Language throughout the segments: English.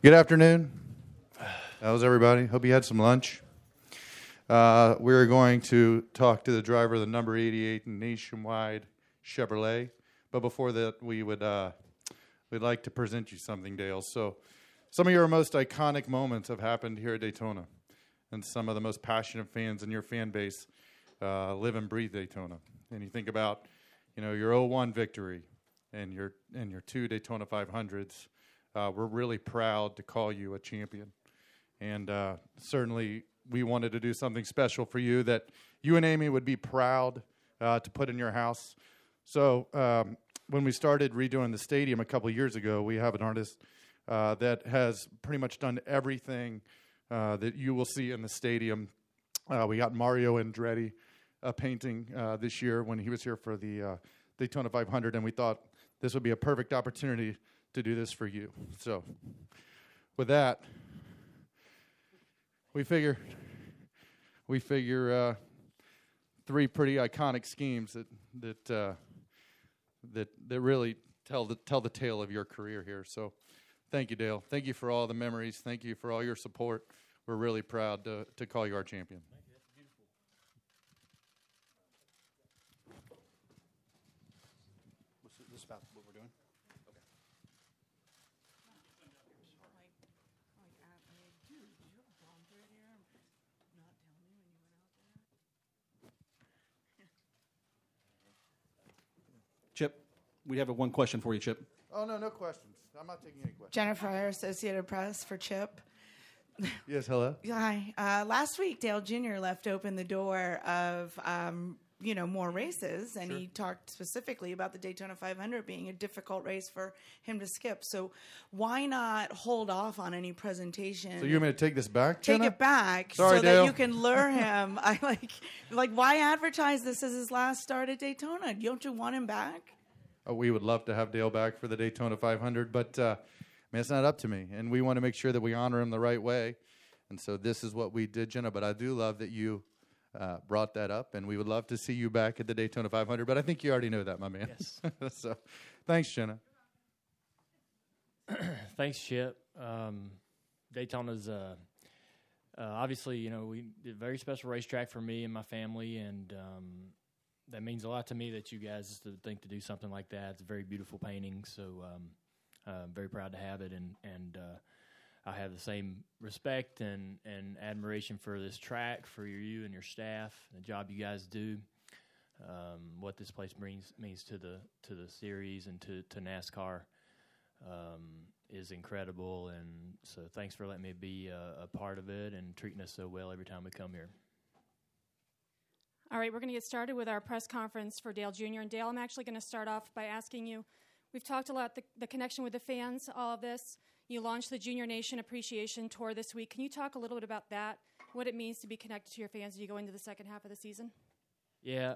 Good afternoon. How's everybody? Hope you had some lunch. We're going to talk to the driver of the number 88 Nationwide Chevrolet. But before that, we'd like to present you something, Dale. So some of your most iconic moments have happened here at Daytona. And some of the most passionate fans in your fan base live and breathe Daytona. And you think about, your 01 victory and your two Daytona 500s. We're really proud to call you a champion. And certainly we wanted to do something special for you that you and Amy would be proud to put in your house. So when we started redoing the stadium a couple of years ago, we have an artist that has pretty much done everything that you will see in the stadium. We got Mario Andretti painting this year when he was here for the Daytona 500, and we thought this would be a perfect opportunity to do this for you. So with that, we figure three pretty iconic schemes that really tell the tale of your career here. So thank you, Dale. Thank you for all the memories. Thank you for all your support. We're really proud to call you our champion. Thank you. That's beautiful. This is about what we're doing? Okay. Chip, we have one question for you, Chip. Oh, no questions. I'm not taking any questions. Jennifer, Associated Press for Chip. Yes, hello. Hi. Last week, Dale Jr. left open the door of, more races, and Sure. he talked specifically about the Daytona 500 being a difficult race for him to skip. So why not hold off on any presentation? So you want me to take this back, Take Jenna? it back Sorry, so Dale. that you can lure him. I like why advertise this as his last start at Daytona? Don't you want him back? We would love to have Dale back for the Daytona 500, but it's not up to me, and we want to make sure that we honor him the right way. And so this is what we did, Jenna. But I do love that you brought that up, and we would love to see you back at the Daytona 500. But I think you already know that, my man. Yes. So thanks, Jenna. Thanks, Chip. Daytona's obviously, we did a very special racetrack for me and my family, and that means a lot to me that you guys think to do something like that. It's a very beautiful painting, so I'm very proud to have it, and I have the same respect and admiration for this track, for you and your staff, the job you guys do, what this place means to the series and to NASCAR is incredible, and so thanks for letting me be a part of it and treating us so well every time we come here. All right, we're going to get started with our press conference for Dale Jr. And Dale, I'm actually going to start off by asking you, we've talked a lot, the connection with the fans, all of this. You launched the Junior Nation Appreciation Tour this week. Can you talk a little bit about that, what it means to be connected to your fans as you go into the second half of the season? Yeah,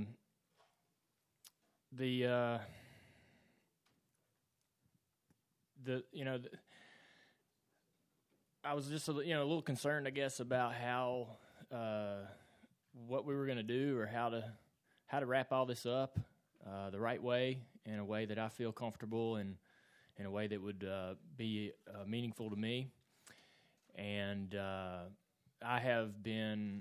I was just a little concerned, I guess, about how what we were going to do or how to wrap all this up the right way, in a way that I feel comfortable and in a way that would be meaningful to me. And I have been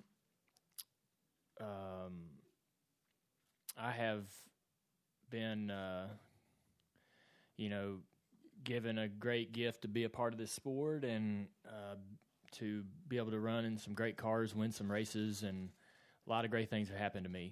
given a great gift to be a part of this sport and to be able to run in some great cars, win some races, and a lot of great things have happened to me.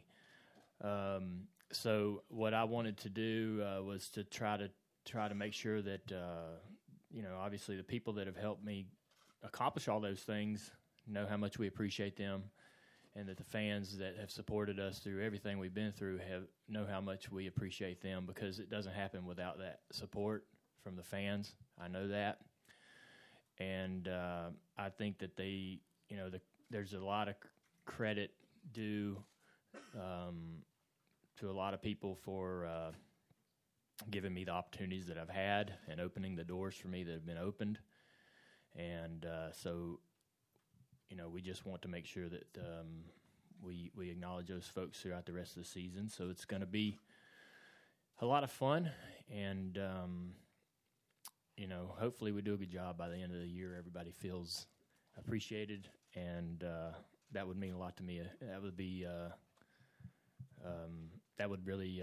So what I wanted to do was to try to make sure that, obviously the people that have helped me accomplish all those things know how much we appreciate them, and that the fans that have supported us through everything we've been through know how much we appreciate them, because it doesn't happen without that support from the fans. I know that. And I think that there's a lot of credit due to a lot of people for giving me the opportunities that I've had and opening the doors for me that have been opened. And so, we just want to make sure that we acknowledge those folks throughout the rest of the season. So it's going to be a lot of fun, and hopefully we do a good job by the end of the year. Everybody feels appreciated, and that would mean a lot to me. That would be that would really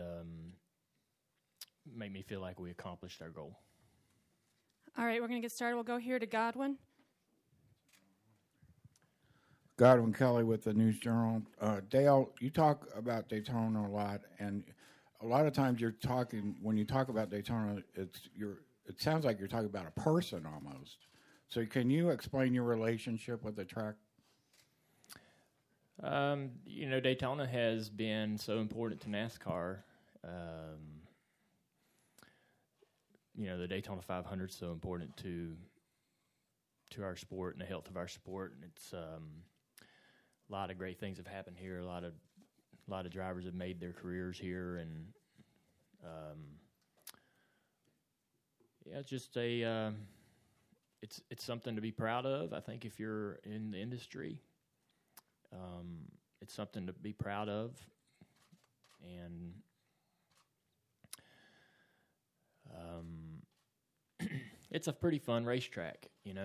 make me feel like we accomplished our goal. All right, we're going to get started. We'll go here to Godwin. Godwin Kelly with the News Journal. Dale, you talk about Daytona a lot, and a lot of times when you talk about Daytona, it sounds like you're talking about a person almost. So can you explain your relationship with the track? Daytona has been so important to NASCAR. The Daytona 500 is so important to our sport and the health of our sport, and it's a lot of great things have happened here. A lot of drivers have made their careers here, and it's just it's something to be proud of. I think if you're in the industry, it's something to be proud of, and it's a pretty fun racetrack.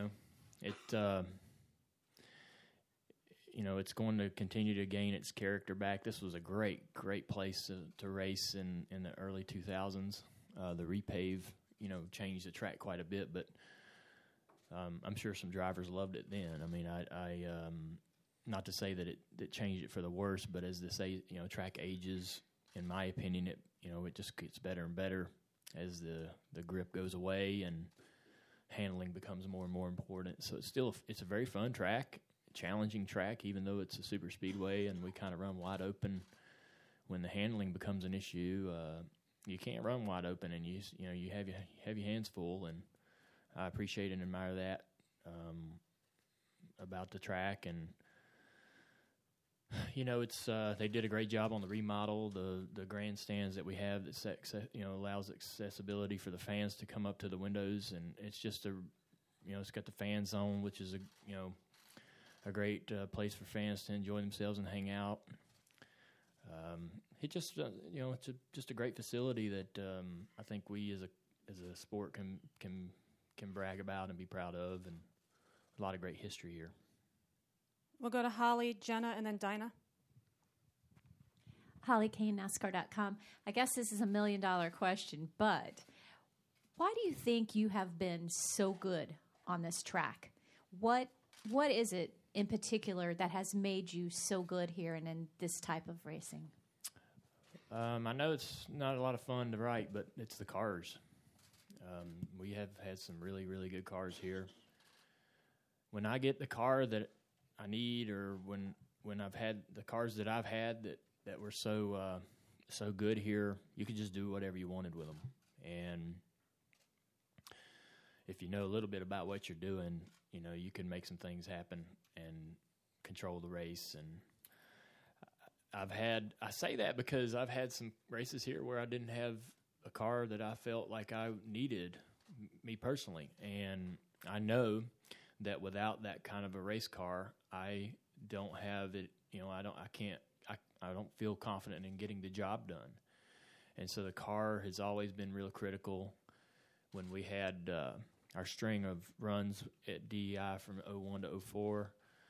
It's going to continue to gain its character back. This was a great place to race in the early 2000s. The repave, changed the track quite a bit, but I'm sure some drivers loved it then. I mean, I not to say that it changed it for the worse, but as track ages, in my opinion, it just gets better and better as the grip goes away and handling becomes more and more important. So it's a very fun track, challenging track, even though it's a super speedway and we kind of run wide open. When the handling becomes an issue, you can't run wide open, and you have your hands full. And I appreciate and admire that about the track. And it's they did a great job on the remodel, the grandstands that we have that allows accessibility for the fans to come up to the windows, and it's just it's got the fan zone, which is a great place for fans to enjoy themselves and hang out. It just it's just a great facility that I think we as a sport can brag about and be proud of, and a lot of great history here. We'll go to Holly, Jenna, and then Dinah. Holly Kane, NASCAR.com. I guess this is $1 million question, but why do you think you have been so good on this track? What is it in particular that has made you so good here and in this type of racing? I know it's not a lot of fun to write, but it's the cars. We have had some really, really good cars here. When I get the car that I need, or when I've had the cars that I've had that were so good here, you could just do whatever you wanted with them. And if you know a little bit about what you're doing, you can make some things happen and control the race. And I say that because I've had some races here where I didn't have a car that I felt like I needed, me personally. And I know that without that kind of a race car, I don't have it. I don't feel confident in getting the job done. And so the car has always been real critical. When we had our string of runs at DEI from 01 to 04,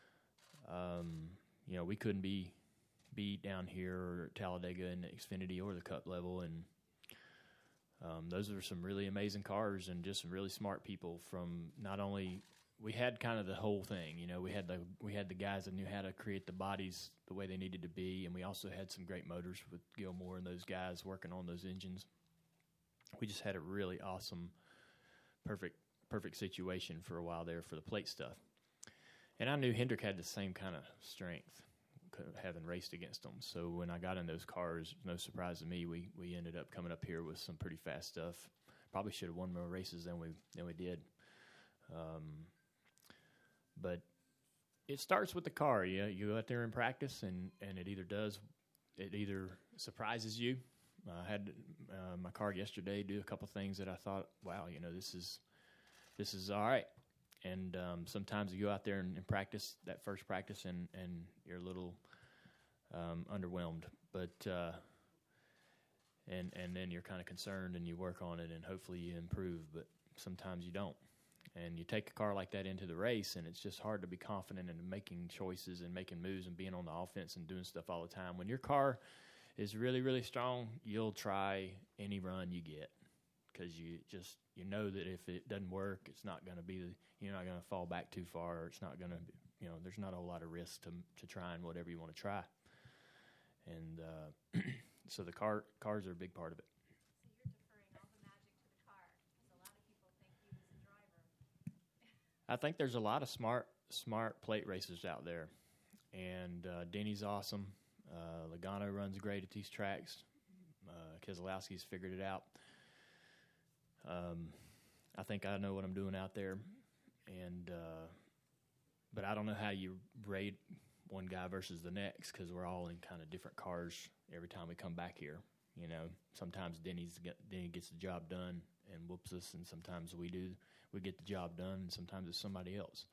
we couldn't be down here or at Talladega in the Xfinity or the Cup level. And those are some really amazing cars and just some really smart people from not only – we had kind of the whole thing. We had the guys that knew how to create the bodies the way they needed to be, and we also had some great motors with Gilmore and those guys working on those engines. We just had a really awesome, perfect situation for a while there for the plate stuff. And I knew Hendrick had the same kind of strength, having raced against them. So when I got in those cars, no surprise to me, we ended up coming up here with some pretty fast stuff. Probably should have won more races than we did. But it starts with the car. You go out there and practice, and it either surprises you. I had my car yesterday do a couple things that I thought, wow, this is all right. And sometimes you go out there and practice that first practice, and you're a little underwhelmed. But and then you're kind of concerned, and you work on it, and hopefully you improve. But sometimes you don't. And you take a car like that into the race, and it's just hard to be confident in making choices and making moves and being on the offense and doing stuff all the time. When your car is really, really strong, you'll try any run you get because you know that if it doesn't work, it's not going to be you're not going to fall back too far, or it's not going to, there's not a whole lot of risk to trying whatever you want to try. And so the cars are a big part of it. I think there's a lot of smart plate racers out there, and Denny's awesome. Logano runs great at these tracks. Keselowski's figured it out. I think I know what I'm doing out there, and but I don't know how you rate one guy versus the next because we're all in kind of different cars every time we come back here. Sometimes Denny gets the job done and whoops us, and sometimes we get the job done, and sometimes it's somebody else.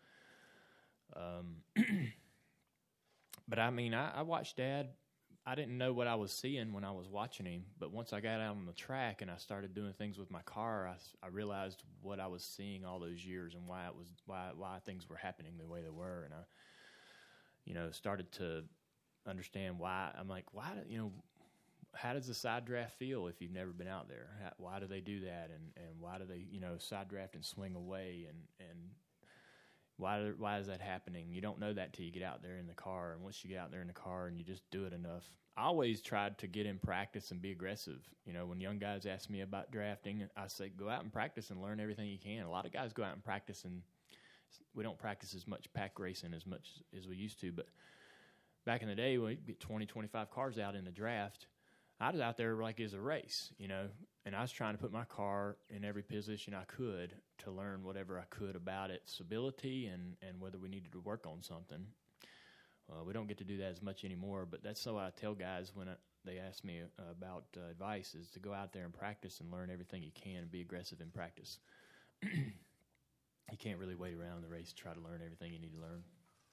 But I mean, I watched Dad. I didn't know what I was seeing when I was watching him, but once I got out on the track and I started doing things with my car, I realized what I was seeing all those years and why things were happening the way they were, and I, started to understand why. I'm like, why? How does the side draft feel if you've never been out there? Why do they do that? And why do they, side draft and swing away? And why is that happening? You don't know that till you get out there in the car. And once you get out there in the car and you just do it enough. I always tried to get in practice and be aggressive. When young guys ask me about drafting, I say, go out and practice and learn everything you can. A lot of guys go out and practice, and we don't practice as much pack racing as much as we used to. But back in the day, when we'd get 20, 25 cars out in the draft, I was out there like it was a race, and I was trying to put my car in every position I could to learn whatever I could about its ability and whether we needed to work on something. We don't get to do that as much anymore, but that's what I tell guys when they ask me about advice, is to go out there and practice and learn everything you can and be aggressive in practice. You can't really wait around the race to try to learn everything you need to learn.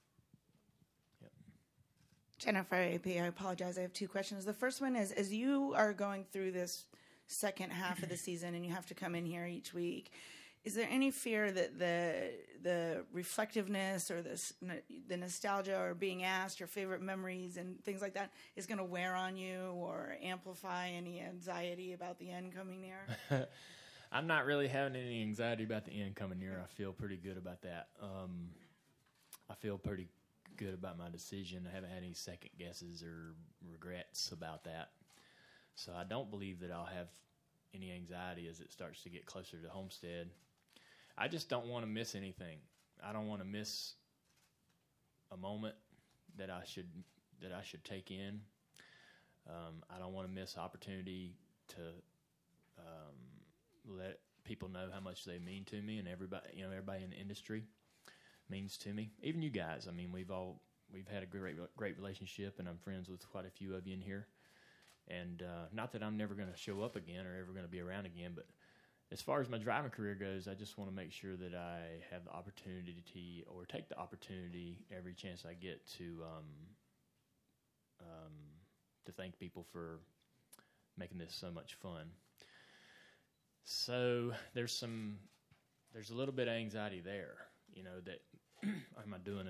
Jennifer AP, I apologize. I have two questions. The first one is, as you are going through this second half of the season and you have to come in here each week, is there any fear that the reflectiveness or the nostalgia or being asked your favorite memories and things like that is going to wear on you or amplify any anxiety about the end coming near? I'm not really having any anxiety about the end coming near. I feel pretty good about that. I feel pretty good about my decision. I haven't had any second guesses or regrets about that. So I don't believe that I'll have any anxiety as it starts to get closer to Homestead. I just don't want to miss anything. I don't want to miss a moment that I should take in. I don't want to miss opportunity to let people know how much they mean to me, and everybody in the industry means to me. Even you guys. I mean, we've had a great relationship, and I'm friends with quite a few of you in here. And not that I'm never going to show up again or ever going to be around again, but as far as my driving career goes, I just want to make sure that I have the opportunity or take the opportunity every chance I get to thank people for making this so much fun. So there's a little bit of anxiety there, that am I doing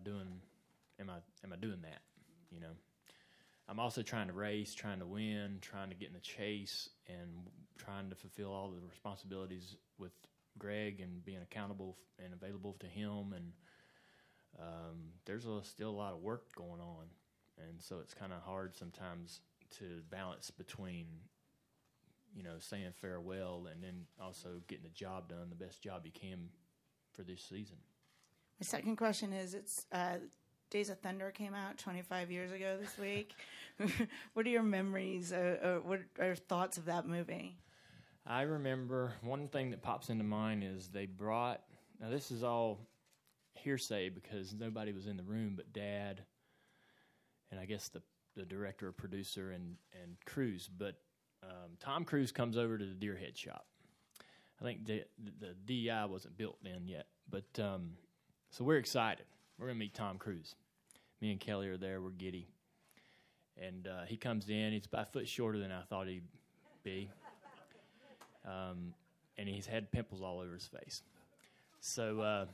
that? I'm also trying to race, trying to win, trying to get in the chase, and trying to fulfill all the responsibilities with Greg and being accountable and available to him. And there's still a lot of work going on, and so it's kind of hard sometimes to balance between saying farewell and then also getting the job done, the best job you can for this season. My second question is, it's Days of Thunder came out 25 years ago this week. What are your memories? What are thoughts of that movie? I remember one thing that pops into mind is they brought, now this is all hearsay because nobody was in the room but Dad and I guess the director or producer and Cruise, but Tom Cruise comes over to the Deerhead shop. I think the DEI wasn't built then yet, but so we're excited. We're going to meet Tom Cruise. Me and Kelly are there. We're giddy. And he comes in. He's about a foot shorter than I thought he'd be. and he's had pimples all over his face. So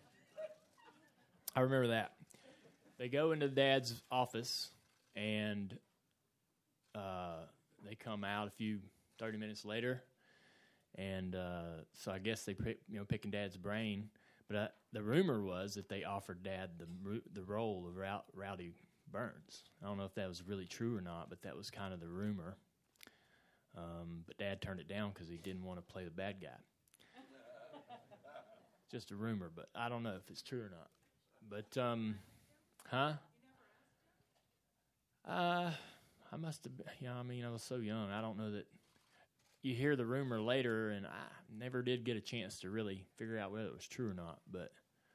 I remember that. They go into Dad's office, and they come out 30 minutes later, and so I guess they picking Dad's brain. But the rumor was that they offered Dad the role of Rowdy Burns. I don't know if that was really true or not, but that was kind of the rumor. But Dad turned it down because he didn't want to play the bad guy. Just a rumor, but I don't know if it's true or not. But, I must have been, I was so young. I don't know that you hear the rumor later, and I never did get a chance to really figure out whether it was true or not, but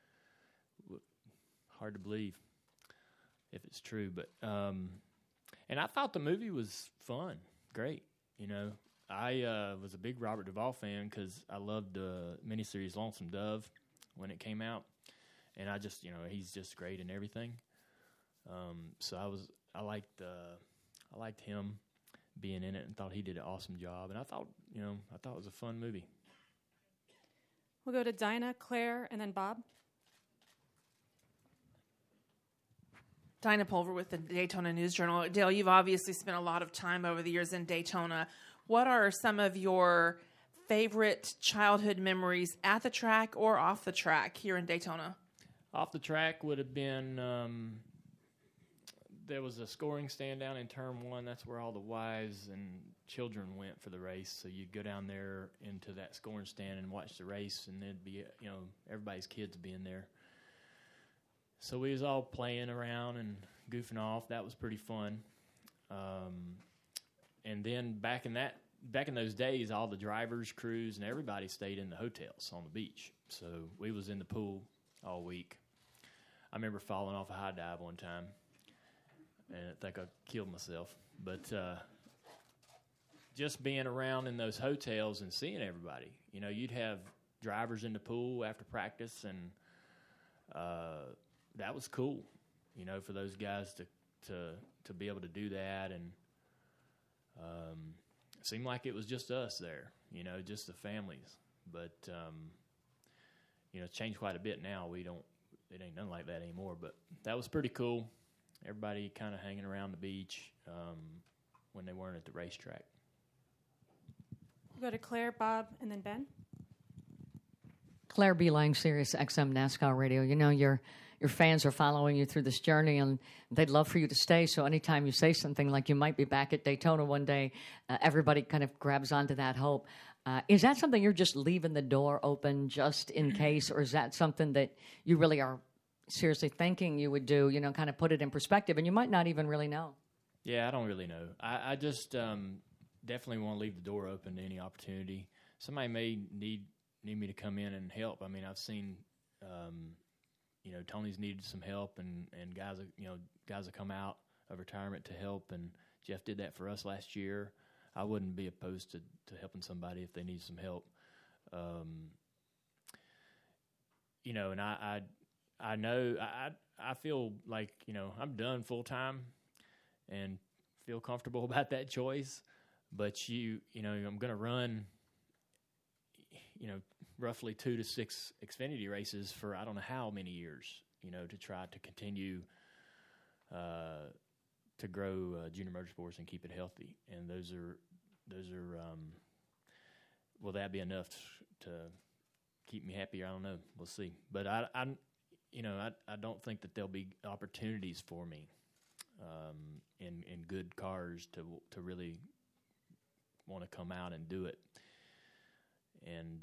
hard to believe if it's true. But, and I thought the movie was fun, great, I was a big Robert Duvall fan because I loved the miniseries Lonesome Dove when it came out, and I just, he's just great in everything. So I liked him being in it and thought he did an awesome job, and I thought it was a fun movie. We'll go to Dinah, Claire, and then Bob. Dinah Pulver with the Daytona News Journal. Dale, you've obviously spent a lot of time over the years in Daytona. What are some of your favorite childhood memories at the track or off the track here in Daytona? Off the track would have been, there was a scoring stand down in Turn 1. That's where all the wives and children went for the race. So you'd go down there into that scoring stand and watch the race, and there'd be, everybody's kids being there. So we was all playing around and goofing off. That was pretty fun. And then back in those days, all the drivers, crews, and everybody stayed in the hotels on the beach. So we was in the pool all week. I remember falling off a high dive one time, and I think I killed myself. But just being around in those hotels and seeing everybody, you'd have drivers in the pool after practice, and that was cool, for those guys to be able to do that. And it seemed like it was just us there, just the families. But, it's changed quite a bit now. It ain't nothing like that anymore. But that was pretty cool. Everybody kind of hanging around the beach when they weren't at the racetrack. We'll go to Claire, Bob, and then Ben. Claire B. Lang, Sirius XM NASCAR Radio. Your fans are following you through this journey, and they'd love for you to stay. So anytime you say something like you might be back at Daytona one day, everybody kind of grabs onto that hope. Is that something you're just leaving the door open just in case, or is that something that you really are seriously thinking you would do, kind of put it in perspective, and you might not even really know? Yeah, I don't really know. I just definitely want to leave the door open to any opportunity. Somebody may need me to come in and help. I mean, I've seen Tony's needed some help, and guys have come out of retirement to help, and Jeff did that for us last year. I wouldn't be opposed to helping somebody if they need some help. And I know I feel like I'm done full time, and feel comfortable about that choice. But I'm going to run roughly 2 to 6 Xfinity races for I don't know how many years, to try to continue to grow junior motorsports and keep it healthy. And those are will that be enough to keep me happy? I don't know. We'll see. But I don't think that there'll be opportunities for me in good cars to really want to come out and do it. And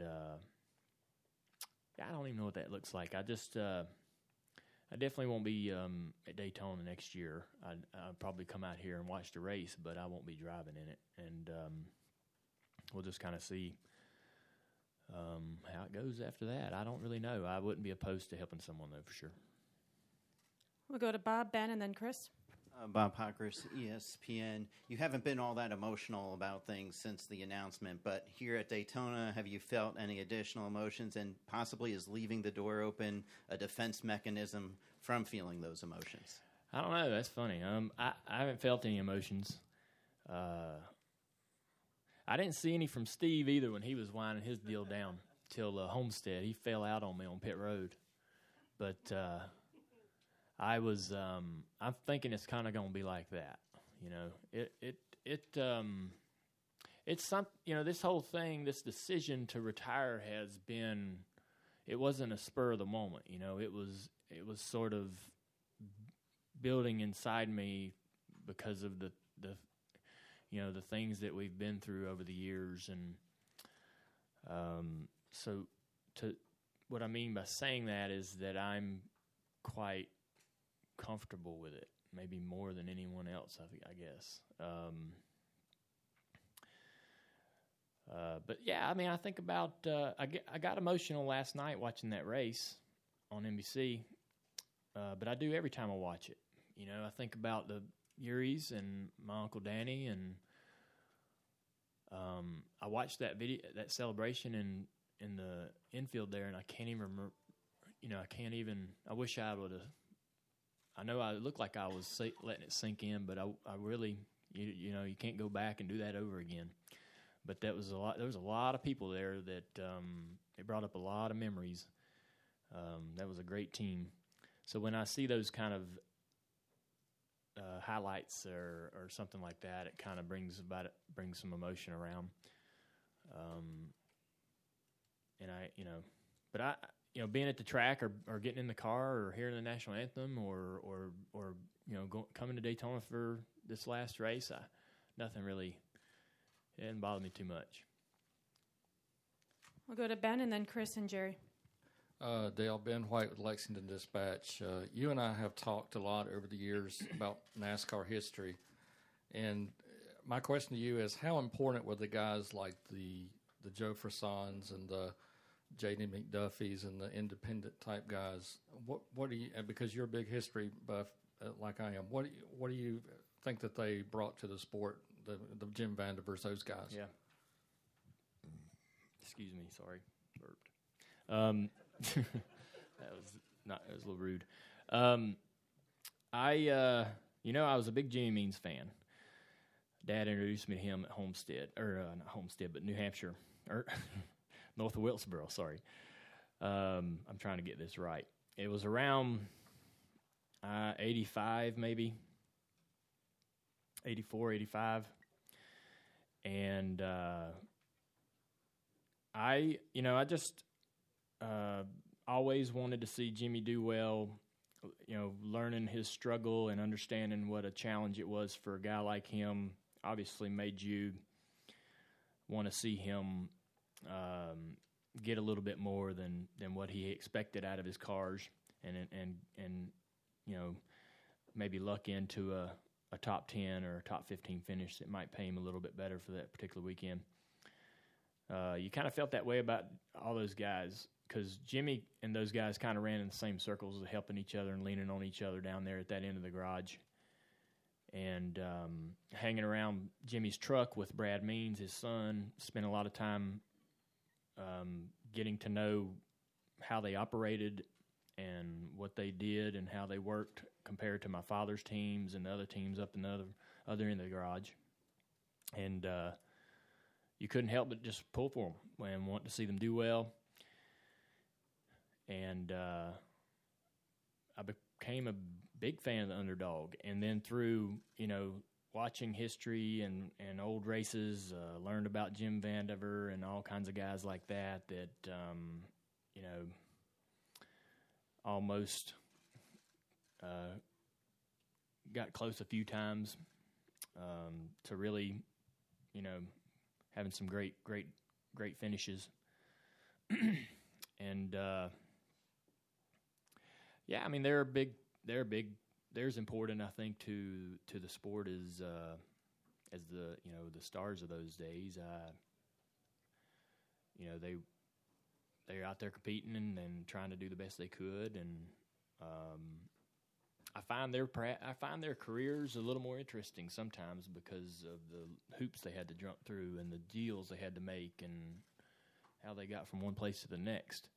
I don't even know what that looks like. I definitely won't be at Daytona next year. I'll probably come out here and watch the race, but I won't be driving in it. And we'll just kind of see how it goes after that. I don't really know. I wouldn't be opposed to helping someone, though, for sure. We'll go to Bob, Ben, and then Chris. Bob Pockers, ESPN. You haven't been all that emotional about things since the announcement, but here at Daytona, have you felt any additional emotions, and possibly is leaving the door open a defense mechanism from feeling those emotions? I don't know. That's funny. I haven't felt any emotions. I didn't see any from Steve either when he was winding his deal down till Homestead. He fell out on me on pit road. But I'm thinking it's kind of going to be like that. You know, it's some, you know, this whole thing, this decision to retire has been, it wasn't a spur of the moment. You know, it was sort of building inside me because of the you know, the things that we've been through over the years. And so what I mean by saying that is that I'm quite comfortable with it, maybe more than anyone else, I guess. But yeah, I mean, I think about, I got emotional last night watching that race on NBC, but I do every time I watch it. You know, I think about the Uris and my Uncle Danny, and I watched that video, that celebration in the infield there, and I can't even remember, you know, I wish I would have, I know I looked like I was letting it sink in, but I really, you know, you can't go back and do that over again. But there was a lot of people there that it brought up a lot of memories. That was a great team. So when I see those kind of highlights or something like that, it kind of brings some emotion around. And being at the track or getting in the car or hearing the national anthem or you know, coming to Daytona for this last race, nothing really, it didn't bother me too much. We'll go to Ben and then Chris and Jerry. Dale, Ben White with Lexington Dispatch. You and I have talked a lot over the years about NASCAR history, and my question to you is, how important were the guys like the Joe Frissons and the J.D. McDuffies and the independent type guys? What do you, because you're a big history buff like I am, what do you think that they brought to the sport, the Jim Vandevers, those guys? Yeah. Excuse me, sorry, burped. That was a little rude. I was a big Jimmy Means fan. Dad introduced me to him at Homestead, or not Homestead, but New Hampshire, or north of Wilkesboro, sorry. I'm trying to get this right. It was around 85, maybe, 84, 85. And I just always wanted to see Jimmy do well, you know, learning his struggle and understanding what a challenge it was for a guy like him. Obviously made you want to see him get a little bit more than what he expected out of his cars, and you know, maybe luck into a top 10 or a top 15 finish that might pay him a little bit better for that particular weekend. You kind of felt that way about all those guys, because Jimmy and those guys kind of ran in the same circles, helping each other and leaning on each other down there at that end of the garage. And hanging around Jimmy's truck with Brad Means, his son, spent a lot of time getting to know how they operated and what they did and how they worked compared to my father's teams and the other teams up in the other end of the garage. And you couldn't help but just pull for them and want to see them do well. And I became a big fan of the underdog. And then through, you know, watching history and old races, learned about Jim Vandiver and all kinds of guys like that, you know, almost got close a few times to really, you know, having some great finishes. And yeah, I mean, they're big. They're as important, I think, to the sport as the, you know, the stars of those days. You know, they're out there competing and trying to do the best they could, and I find their careers a little more interesting sometimes because of the hoops they had to jump through and the deals they had to make and how they got from one place to the next.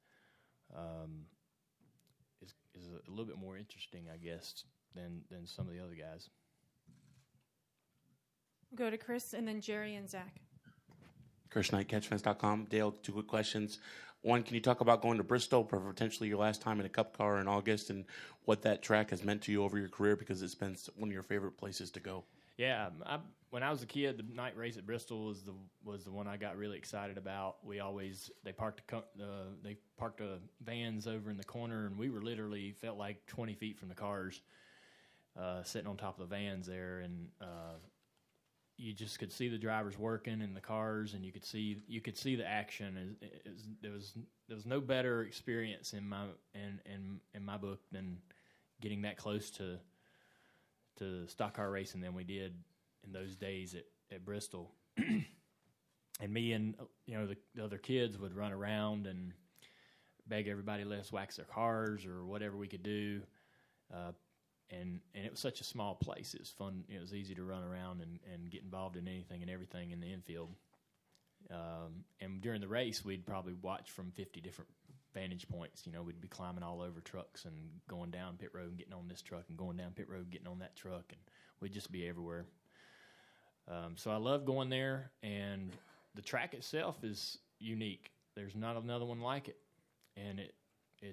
Is a little bit more interesting, I guess, than some of the other guys. We'll go to Chris and then Jerry and Zach. Chris Knight, CatchFence.com. Dale, 2 quick questions. One, can you talk about going to Bristol, potentially your last time in a Cup car in August, and what that track has meant to you over your career, because it's been one of your favorite places to go? Yeah, when I was a kid, the night race at Bristol was the one I got really excited about. They parked the vans over in the corner, and we were literally felt like 20 feet from the cars, sitting on top of the vans there, and you just could see the drivers working in the cars, and you could see the action. There was no better experience in my book than getting that close to stock car racing than we did in those days at Bristol. And me and the other kids would run around and beg everybody to let us wax their cars or whatever we could do. And it was such a small place. It was fun. It was easy to run around and get involved in anything and everything in the infield. And during the race, we'd probably watch from 50 different vantage points. We'd be climbing all over trucks and going down pit road and getting on this truck and going down pit road and getting on that truck, and we'd just be everywhere. So I love going there, and the track itself is unique. There's not another one like it, and it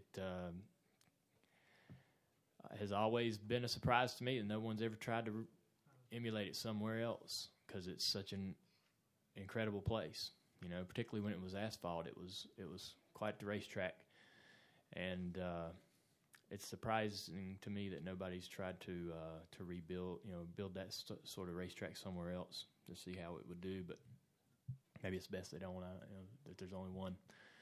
has always been a surprise to me that no one's ever tried to emulate it somewhere else, because it's such an incredible place. Particularly when it was asphalt, it was quite the racetrack, and it's surprising to me that nobody's tried to rebuild, build that sort of racetrack somewhere else to see how it would do. But maybe it's best they don't. That there's only one.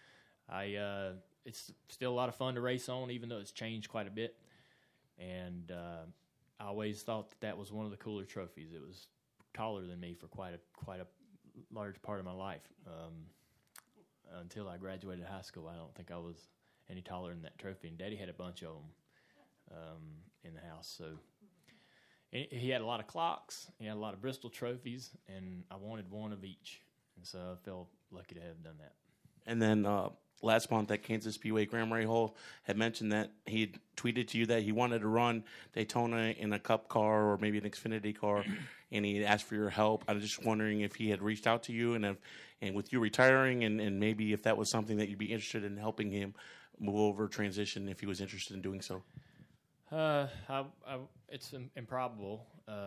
It's still a lot of fun to race on, even though it's changed quite a bit. And I always thought that was one of the cooler trophies. It was taller than me for quite a large part of my life. Until I graduated high school, I don't think I was any taller than that trophy. And Daddy had a bunch of them in the house. So he had a lot of clocks. He had a lot of Bristol trophies, and I wanted one of each. And so I felt lucky to have done that. And then last month at Kansas Speedway, Graham Rahal had mentioned that he had tweeted to you that he wanted to run Daytona in a Cup car or maybe an Xfinity car, and he asked for your help. I was just wondering if he had reached out to you, and with you retiring, and maybe if that was something that you'd be interested in helping him move over, transition, if he was interested in doing so. It's improbable.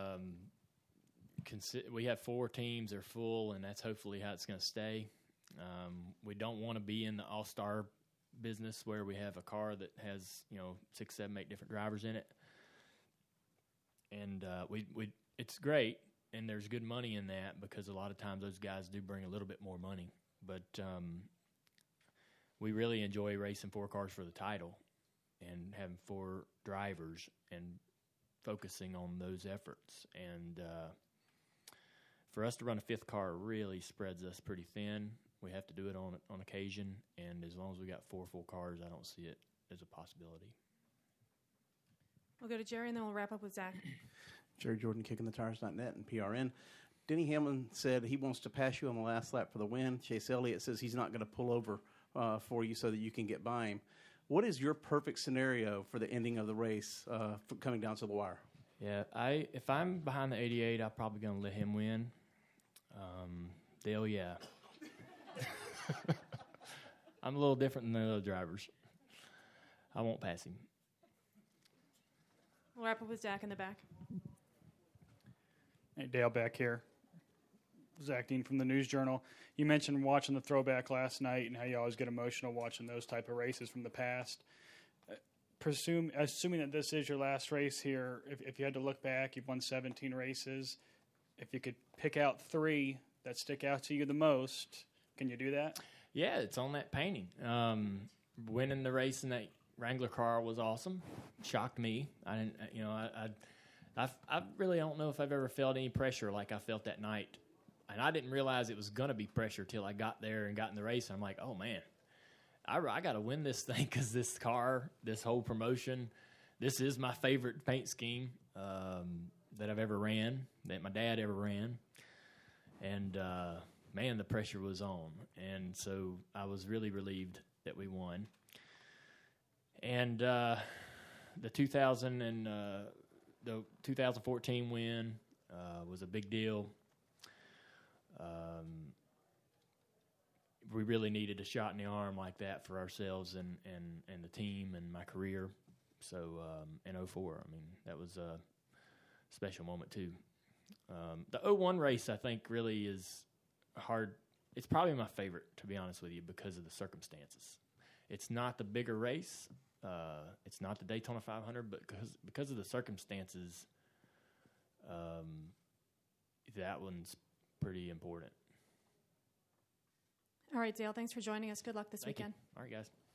We have 4 teams, they're full, and that's hopefully how it's going to stay. We don't want to be in the all-star business where we have a car that has 6, 7, 8 different drivers in it, and it's great, and there's good money in that, because a lot of times those guys do bring a little bit more money. But we really enjoy racing 4 cars for the title and having 4 drivers and focusing on those efforts. And for us to run a 5th car really spreads us pretty thin. We have to do it on occasion, and as long as we got 4 full cars, I don't see it as a possibility. We'll go to Jerry, and then we'll wrap up with Zach. Jerry Jordan, KickingTheTires.net and PRN. Denny Hamlin said he wants to pass you on the last lap for the win. Chase Elliott says he's not going to pull over for you so that you can get by him. What is your perfect scenario for the ending of the race coming down to the wire? Yeah, if I'm behind the 88, I'm probably going to let him win. Dale, yeah. I'm a little different than the other drivers. I won't pass him. We'll wrap up with Zach in the back. Hey, Dale back here. Zach Dean from the News Journal. You mentioned watching the throwback last night and how you always get emotional watching those type of races from the past. Assuming that this is your last race here, if you had to look back, you've won 17 races. If you could pick out 3 that stick out to you the most, can you do that? Yeah, it's on that painting. Winning the race in that Wrangler car was awesome. Shocked me. I didn't, I really don't know if I've ever felt any pressure like I felt that night. And I didn't realize it was going to be pressure till I got there and got in the race. I'm like, oh, man, I got to win this thing, because this car, this whole promotion, this is my favorite paint scheme that I've ever ran, that my dad ever ran. And, man, the pressure was on. And so I was really relieved that we won. And the 2014 win was a big deal. we really needed a shot in the arm like that for ourselves and the team and my career. So in 04, I mean, that was a special moment too. The 01 race, I think, really is hard. It's probably my favorite, to be honest with you, because of the circumstances. It's not the bigger race. It's not the Daytona 500, but because of the circumstances, that one's pretty important. All right, Dale, thanks for joining us. Good luck this Thank you. weekend. All right, guys.